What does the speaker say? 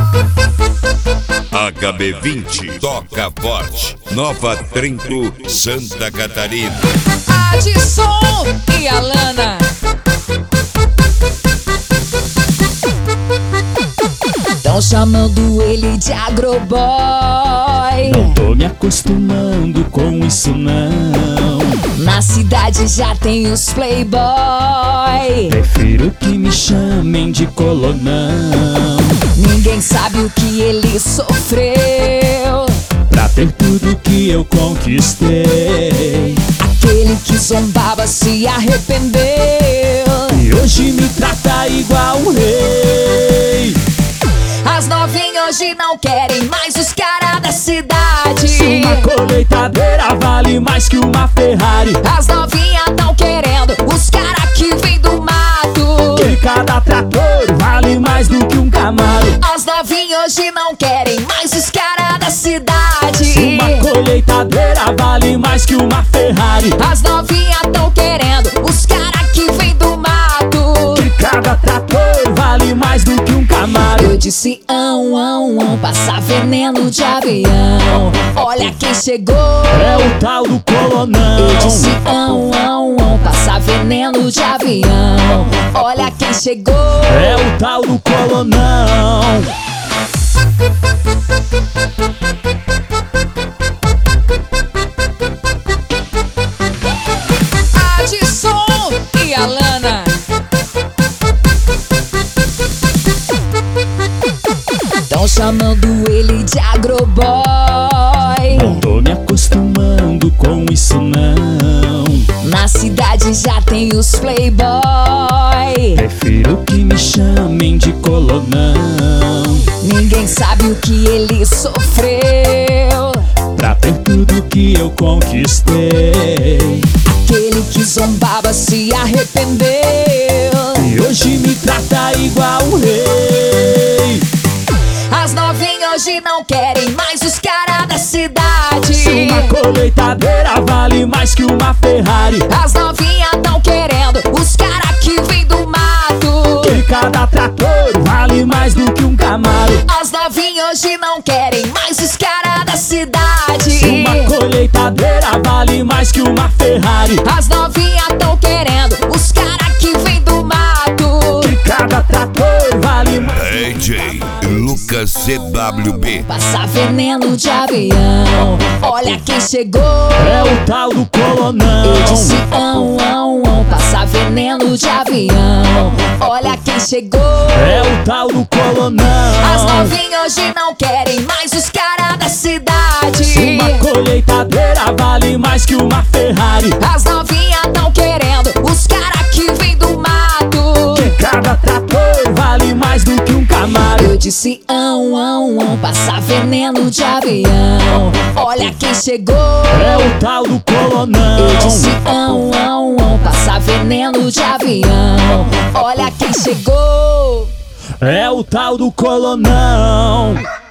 HB20 toca forte. Nova Trento, Santa Catarina. Adson e Alana. Tão chamando ele de agroboy. Não tô me acostumando com isso não. Na cidade já tem os playboy. Prefiro que me chamem de colonão. Ninguém sabe o que ele sofreu Pra ter tudo que eu conquistei. Aquele que zombava se arrependeu E hoje me trata igual um rei. As novinhas hoje não querem mais os caras da cidade. Se uma colheitadeira vale mais que uma Ferrari. As novinhas tão querendo os caras que vem do mato. Que cada trator vale mais do que um Camaro. As novinhas hoje não querem mais os caras da cidade. Se uma colheitadeira vale mais que uma Ferrari. As novinhas tão querendo os caras que vem do mato. Que cada trator vale mais do que um Camaro. Eu disse passar veneno de avião. Olha quem chegou, é o tal do colonão. Eu disse passar veneno de avião. Olha quem chegou, é o tal do colonão. Adson e Alana. Tão chamando ele de agroboy. Não tô me acostumando com isso não. Na cidade já tem os playboy. Prefiro que me chamem de colonão. Ninguém sabe o que ele sofreu Pra ter tudo que eu conquistei. Aquele que zombava se arrependeu E hoje me trata igual um rei. As novinhas hoje não querem mais os caras da cidade. Se uma colheitadeira vale mais que uma Ferrari. As novinhas tão querendo os caras que vem do mato. Que cada trator vale mais do que um Camaro. As novinhas hoje não querem mais os caras da cidade. Se uma colheitadeira vale mais que uma Ferrari. As novinhas tão querendo os caras que vem do mato. Que cada trator vale mais. DJ Lucas CWB. Passar veneno de avião. Olha quem chegou, é o tal do colonão. Eu disse passar veneno de avião. Olha quem chegou, é o tal do colonão. As novinhas hoje não querem mais os caras da cidade. Se uma colheitadeira vale mais que uma Ferrari. As novinhas tão querendo os caras que vem do mato. Que cada trator vale mais do que um Camaro. Eu disse passar veneno de avião. Olha quem chegou, é o tal do colonão. Eu disse passar veneno de avião. Olha quem chegou, é o tal do colonão.